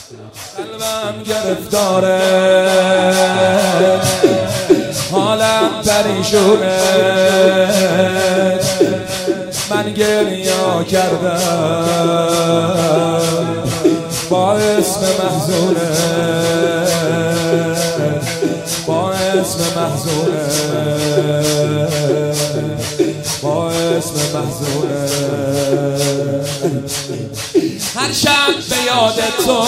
قلبم گرفتاره، حالم پریشونه، من گریه کردم با اسم محزونه، با اسم محزونه، با اسم محزونه. هر شب به یاد تو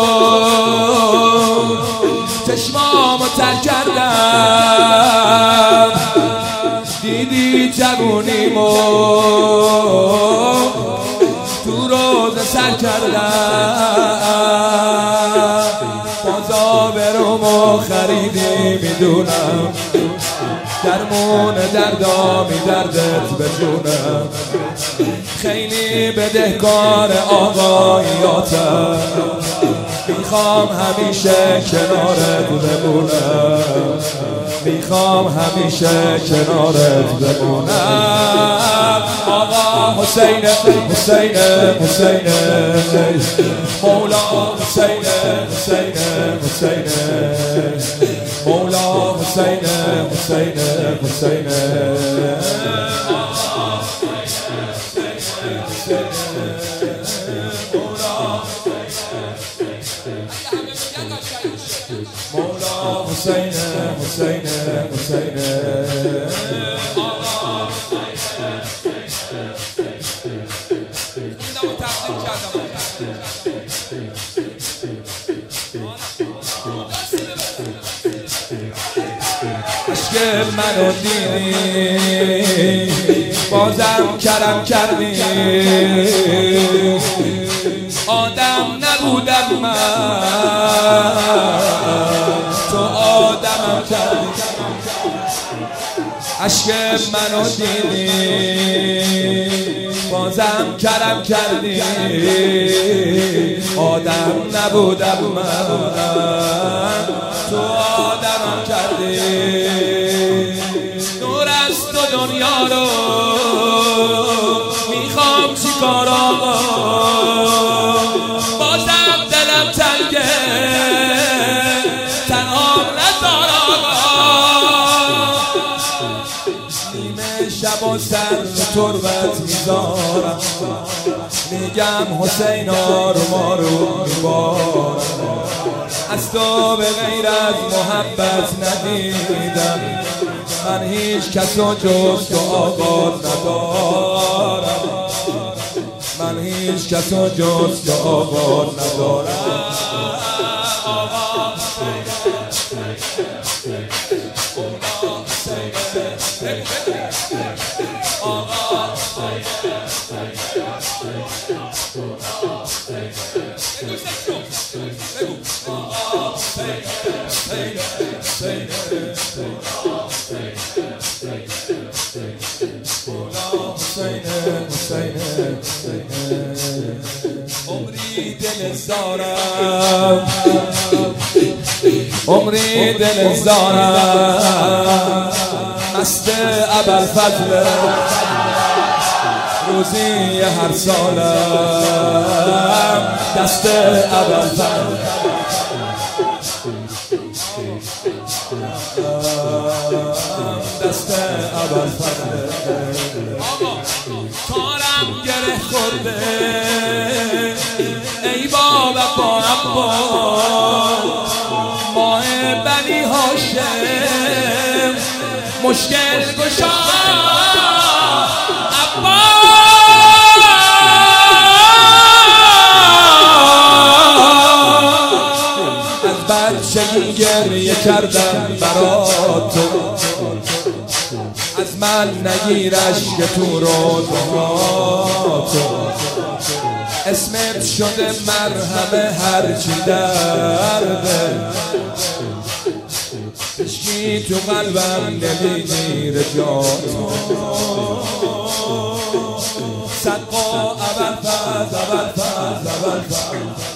چشمامو تر کردم، دیدی جوونیمو تو روز سر کردم، بازا برومو خریدی میدونم، درمون دردامی دردت بجونم، خیلی بدهکار آقایاتم، میخوام همیشه کنارت بمونم، میخوام همیشه کنارت بمونم. آقا حسین حسین حسین مولا حسین حسین حسین مولا حسین حسین حسین مولا حسین حسین حسین عشق منو دیدی بازم کرم کردی، آدم نبودم من تو آدمم کردی، عشق منو دیدی بازم کرم کردی، آدم نبودم من تو آدمم کردی. دور از تو دنیا رو میخوام چیکار آقا، بازم دلم تنگه تنها نذار آقا، نیمه شب و سر تربت میذارم، میگم حسینا رو ما رو میبارم، از تو به غیر از محبت ندیدم، من هیچ کسو جز تو آقا ندارم، من هیچ کسو جز تو آقا ندارم. عمری دل زارم، عمری دل زارم، مست ابوالفضل روزی هر سالم، دست ابوالفضل دست ابوالفضل. کارم گره خورده ای بابا با عباس، ماه بنی هاشم مشکل گشا عباس، از بچگی گریه کردم برات، از من نگیرش که تو روزهاتو، اسمت شده مرهم هرچی درده، عشقی تو قلبم نمیگیره جاتو، صدقا ابوالفضل ابوالفضل ابوالفضل.